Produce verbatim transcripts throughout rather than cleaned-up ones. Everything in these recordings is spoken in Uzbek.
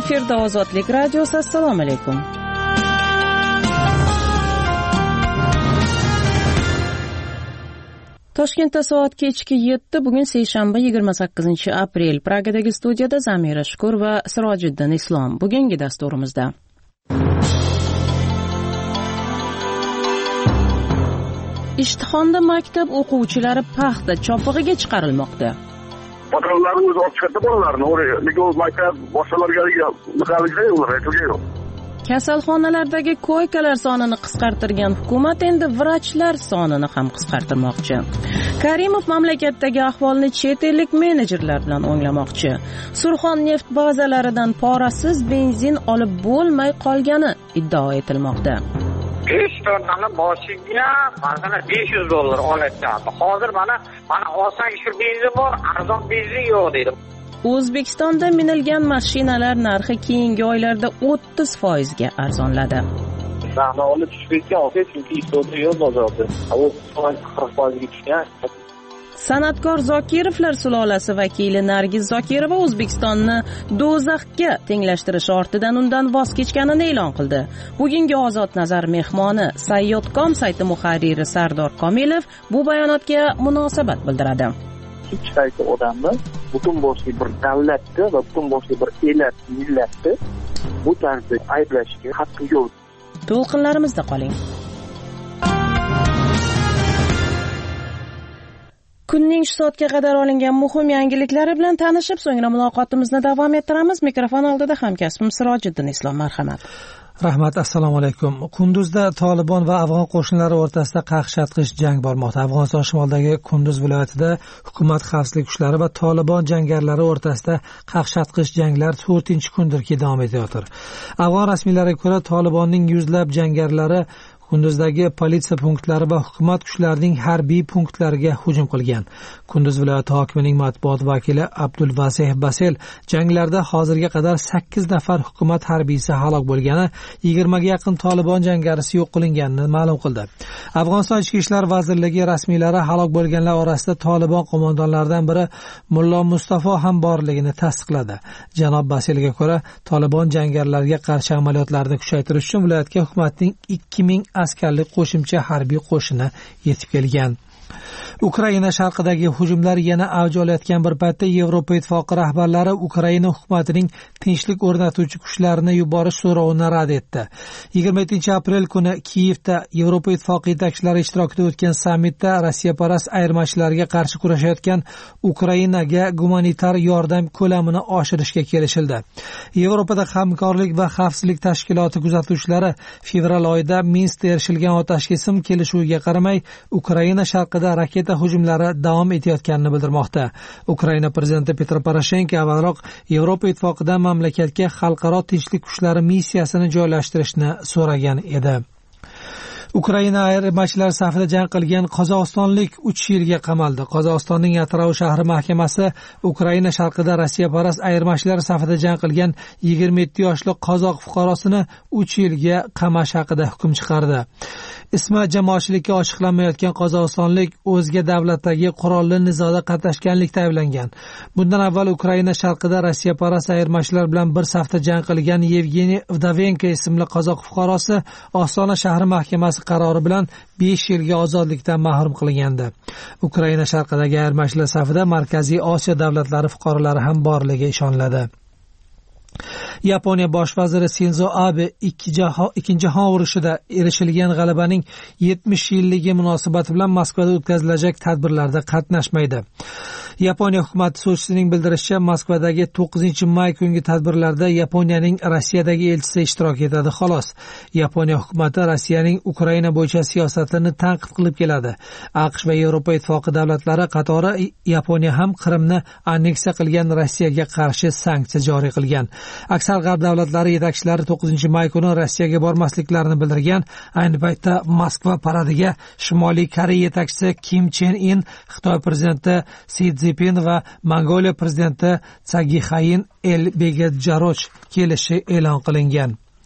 Efirda Ozodlik radiosi. Assalomu alaykum. Toshkentda soat kechki yetti, bugun seshanba yigirma sakkizinchi aprel. Pragadagi studiyada Zamira Shukur va Sirojiddin Islom. Bugungi dasturimizda Ishtixonda maktab o'quvchilari paxta chopig'iga chiqarilmoqda. Patronlarni o'zi olib chiqadi bolalarni, o'raya. Nega o'z maktab boshqalarga niqaligida ular aytgan yo'q. Kasalxonalardagi koykalar sonini qisqartirgan hukumat endi vrachlar sonini ham qisqartirmoqchi. Karimov mamlakatdagi ahvolni chet ellik menejerlar bilan o'nglamoqchi. Surxon neft bazalaridan porasiz benzin olib bo'lmay qolgani iddao etilmoqda. besh tonnani boshiga masalan besh yuz dollar olayotgan. Hozir mana mana olsang shu benzin bor, arzon benzin yo'q deydi. O'zbekistonda minilgan mashinalar narxi keyingi oylarda o'ttiz foiz ga arzonladi. Sahna olib tushib ketgan olsa, chunki iqtisodiyot yo'q bozorda. qirq foiz ga tushgan. San'atkor Zokirovlar sulolasi vakili Nargiz Zokirova O'zbekistonni do'zaxga tenglashtirish ortidan undan voz kechganini e'lon qildi. Bugungi Ozod nazar mehmoni sayyod dot com sayti muharriri Sardor Komilov bu bayonotga munosabat bildiradi. Hech qaysi odamni butun boshli bir davlatni va butun boshli bir elat millatni bu tarzda ayblashga haqqi yo'q. To'lqinlarimizda qoling. Kunning shu soatga qadar olingan muhim yangiliklari bilan tanishib, so'ngra muloqotimizni davom ettiramiz. Mikrofon oldida hamkasbim Sirojiddin Islom, marhamat. Rahmat, assalomu alaykum. Kunduzda Tolibon va afg'on qo'shinlari o'rtasida qaqshatqich jang bormoqda. Afg'oniston shimolidagi Kunduz viloyatida hukumat xavfsizlik kuchlari va Tolibon jangarilar o'rtasida qaqshatqich janglar to'rtinchi kundirki davom etayotir. Afg'on rasmiylariga ko'ra, Tolibonning yuzlab jangarilari Kunduzdagi politsiya punktlari va hukumat kuchlarining harbiy punktlariga hujum qilgan. Kunduz viloyati hokimining matbuot vakili Abdulvasih Basel janglarda hozirga qadar sakkiz nafar hukumat harbiysi halok bo'lgani, yigirmaga yaqin Tolibon jangarisi yo'q qilinganini ma'lum qildi. Afg'oniston Ichki ishlar vazirligi rasmiylari halok bo'lganlar orasida Tolibon qo'mondonlaridan biri Mullo Mustafo ham borligini tasdiqladi. Janob Baselga ko'ra, Tolibon jangarilariga qarshi amaliyotlarni kuchaytirish uchun viloyatga hukumatning ikki ming askarlik qo'shimcha harbiy qo'shini yetib kelgan. Ukraina sharqidagi hujumlar yana avj olayotgan bir paytda Yevropa ittifoqi rahbarlari Ukraina hukumatining tinchlik o'rnatuvchi kuchlarini yuborish so'rovini rad etdi. yigirma yettinchi aprel kuni Kiyevda Yevropa ittifoqi yetakchilari ishtirokida o'tgan sammitda Rossiyaparast ayirmachilarga qarshi kurashayotgan Ukrainaga gumanitar yordam ko'lamini oshirishga kelishildi. Yevropada hamkorlik va xavfsizlik tashkiloti kuzatuvchilari fevral oyida Minskda erishilgan otashkesim kelishuviga qaramay Ukraina sharqida raketa hujumlari davom etayotganini bildirmoqda. Ukraina prezidenti Petro Poroshenko avvalroq Yevropa ittifoqidan mamlakatga xalqaro tinchlik kuchlari missiyasini joylashtirishni so'ragan edi. Ukraina ayirmachilari safida jang qilgan qozog'istonlik uch yilga qamaldi. Qozog'istonning Atrau shahri mahkamasi Ukraina sharqida Rossiyaparast ayirmachilar safida jang qilgan yigirma yetti yoshli qozoq fuqarosini uch yilga qamash haqida hukm chiqardi. Ismi jamoatchilikka ochiqlanmayotgan qozog'istonlik o'zga davlatdagi qurolli nizoda qatnashganlikda ayblangan. Bundan avval Ukraina sharqida Rossiyaparast ayirmachilar bilan bir safda jang qilgan Yevgeniy Vdovenko ismli qozoq fuqarosi Ostona shahri mahkamasi qarori bilan besh yilga ozodlikdan mahrum qilingandi. Ukraina sharqidagi ayirmachilar safida Markaziy Osiyo davlatlari fuqarolari ham borligi ishoniladi. Yaponiya bosh vaziri Shinzo Abe ikkinchi jahon urushida erishilgan g'alabaning yetmish yilligi munosabati bilan Moskvada o'tkazilajak tadbirlarda qatnashmaydi. Yaponiya hukumati so'zchisining bildirishicha, Moskvadagi to'qqizinchi may kungi tadbirlarda Yaponiyaning Rossiyadagi elchisi ishtirok etadi xolos. Yaponiya hukumati Rossiyaning Ukraina bo'yicha siyosatini tanqid qilib keladi. AQSh va Yevropa ittifoqi davlatlari qatori Yaponiya ham Qrimni anneksiya qilgan Rossiyaga qarshi sanksiya joriy qilgan. Aksar g'arb davlatlari yetakchilari to'qqizinchi may kuni Rossiyaga bormasliklarini bildirgan. Ayni paytda Moskva paradiga Shimoliy Koreya yetakchisi Kim Chen In, Xitoy prezidenti Si Szinpin va Mongoliya prezidenti Tsagihayin Elbegedjaroch kelishi e'lon qilingan.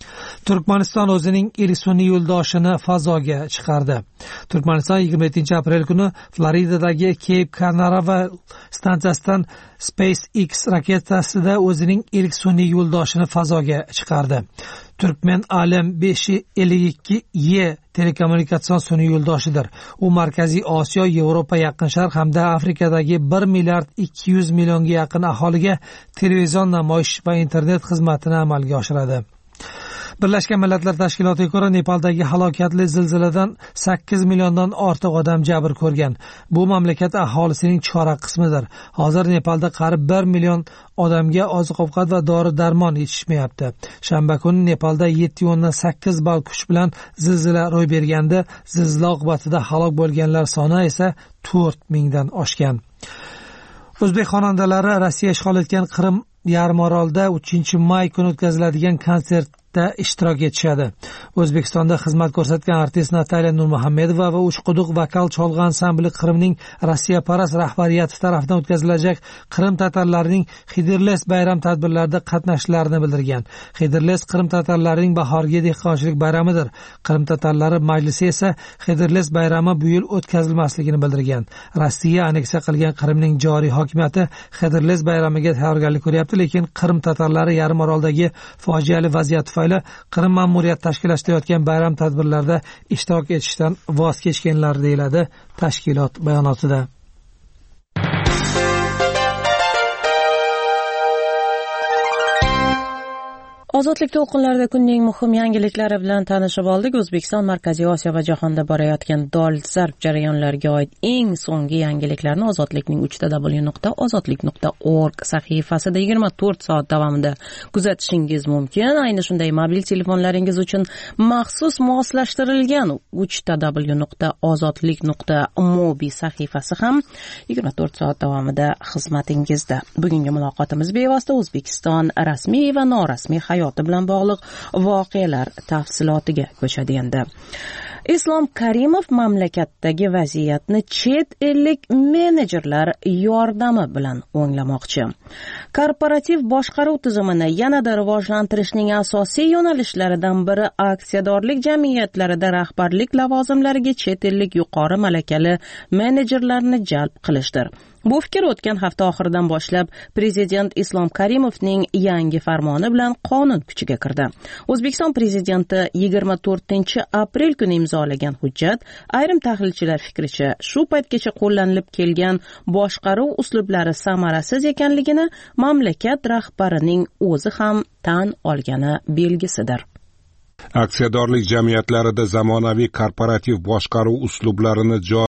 Turkmaniston o'zining ilk sun'iy yo'ldoshini fazoga chiqardi. Turkmaniston yigirma yettinchi aprel kuni Floridadagi Cape Canaveral stansiyasidan SpaceX raketasida o'zining ilk sun'iy yo'ldoshini fazoga chiqardi. Turkmen Alam besh yuz ellik ikki E telekommunikatsion sun'iy yo'ldoshidir. U Markaziy Osiyo, Yevropa, Yaqin Sharq hamda Afrikadagi bir milliard ikki yuz millionga yaqin aholiga televizion namoyish va internet xizmatini amalga oshiradi. Birlashgan Millatlar Tashkilotiga ko'ra, Nepaldagi halokatli zilziladan sakkiz milliondan ortiq odam jabr ko'rgan. Bu mamlakat aholisining chorak qismidir. Hozir Nepalda qariyb bir million odamga oziq-ovqat va dori-darmon yetishmayapti. Shanba kuni Nepalda yetti o'ndan sakkiz ball kuch bilan zilzila ro'y berganda, zilzila oqibatida halok bo'lganlar soni esa to'rt mingdan oshgan. O'zbek xonandalari Rossiya ishg'ol etgan Qrim yarimorolida uchinchi may kuni o'tkaziladigan konsert ishtirok etishadi. O'zbekistonda xizmat ko'rsatgan artist Natalya Nurmuhammedova va Uchquduq vokal cholg'u ansambli Qrimning Rossiya parast rahbariyati tomonidan o'tkazilajak Qrim tatarlarining Xidirles bayram tadbirlarida qatnashishlarini bildirgan. Xidirles Qrim tatarlarining bahorgi dehqonchilik bayramidir. Qrim tatarlari majlisi esa Xidirles bayrami bu yil o'tkazilmasligini bildirgan. Rossiya aneksiya qilgan Qrimning joriy hokimiyati Xidirles bayramiga tayyorgarlik ko'ryapti, lekin Qrim tatarlari yarim oroldagi fojiali vaziyat Qrim ma'muriyati tashkillashtirayotgan bayram tadbirlarida ishtirok etishdan voz kechganlar deyiladi tashkilot bayonotida. Ozodlik to'lqinlarida kunning muhim yangiliklari bilan tanishib oldik. O'zbekiston Markaziy Osiyo va jahonda borayotgan dolzarb jarayonlarga oid eng so'nggi yangiliklarni Ozodlikning uch w nuqta ozodlik nuqta org sahifasida yigirma to'rt soat davomida kuzatishingiz mumkin. Ayni shunday mobil telefonlaringiz uchun maxsus moslashtirilgan uch w nuqta ozodlik nuqta mobi sahifasi ham yigirma to'rt soat davomida xizmatingizda. Bugungi muloqotimiz bevosita O'zbekiston rasmiy va norasmiy hayot bilan bog'liq voqealar tafsilotiga ko'chadi endi. Islom Karimov mamlakatdagi vaziyatni chet ellik menejerlar yordami bilan o'nglamoqchi. Korporativ boshqaruv tizimini yanada rivojlantirishning asosiy yo'nalishlaridan biri aksiyadorlik jamiyatlarida rahbarlik lavozimlariga chet ellik yuqori malakali menejerlarni jalb qilishdir. Bu fikr o'tgan hafta oxiridan boshlab Prezident Islom Karimovning yangi farmoni bilan qonun kuchiga kirdi. O'zbekiston Prezidenti yigirma to'rtinchi aprel kuni imzolagan hujjat, ayrim tahlilchilar fikricha, shu paytgacha qo'llanilib kelgan boshqaruv uslublari samarasiz ekanligini mamlakat rahbarining o'zi ham tan olgani belgisidir. Aksiyadorlik jamiyatlarida zamonaviy korporativ boshqaruv uslublarini